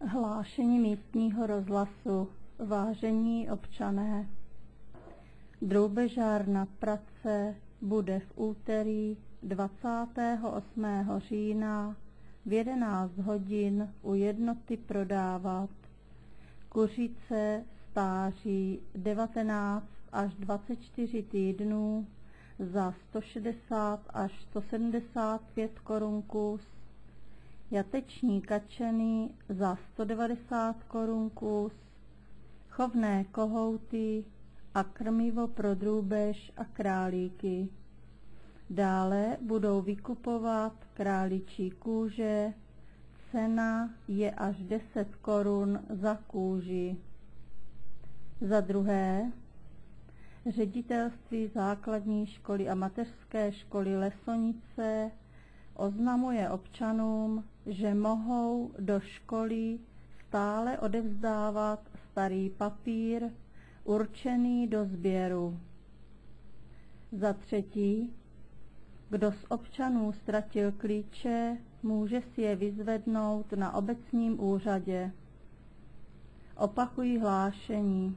Hlášení místního rozhlasu. Vážení občané, drůbežár na Pratce bude v úterý 28. října v 11 hodin u jednoty prodávat kuřice stáří 19 až 24 týdnů za 160 až 175 korun kus, jateční kačeny za 190 korun kus, chovné kohouty a krmivo pro drůbež a králíky. Dále budou vykupovat králičí kůže, cena je až 10 korun za kůži. Za druhé, Ředitelství základní školy a mateřské školy Lesonice oznamuje občanům, že mohou do školy stále odevzdávat starý papír určený do sběru. Za třetí, kdo z občanů ztratil klíče, může si je vyzvednout na obecním úřadě. Opakuji hlášení.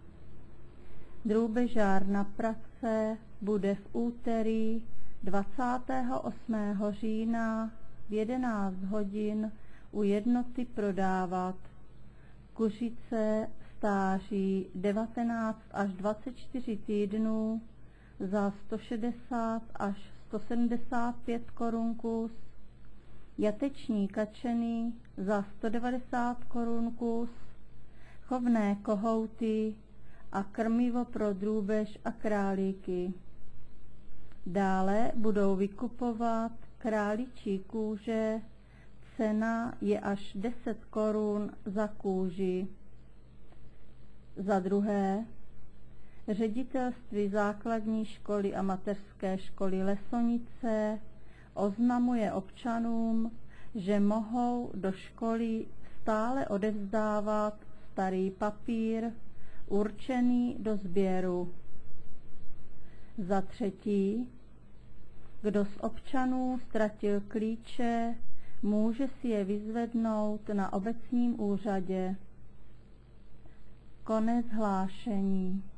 Drůbežár na Pratce bude v úterý 28. října v 11 hodin u jednoty prodávat kuřice stáří 19 až 24 týdnů za 160 až 175 korun kus, jateční kačeny za 190 korun kus, chovné kohouty a krmivo pro drůbež a králíky. Dále budou vykupovat králičí kůže, cena je až 10 korun za kůži. Za druhé, Ředitelství základní školy a mateřské školy Lesonice oznamuje občanům, že mohou do školy stále odevzdávat starý papír určený do sběru. Za třetí, kdo z občanů ztratil klíče, může si je vyzvednout na obecním úřadě. Konec hlášení.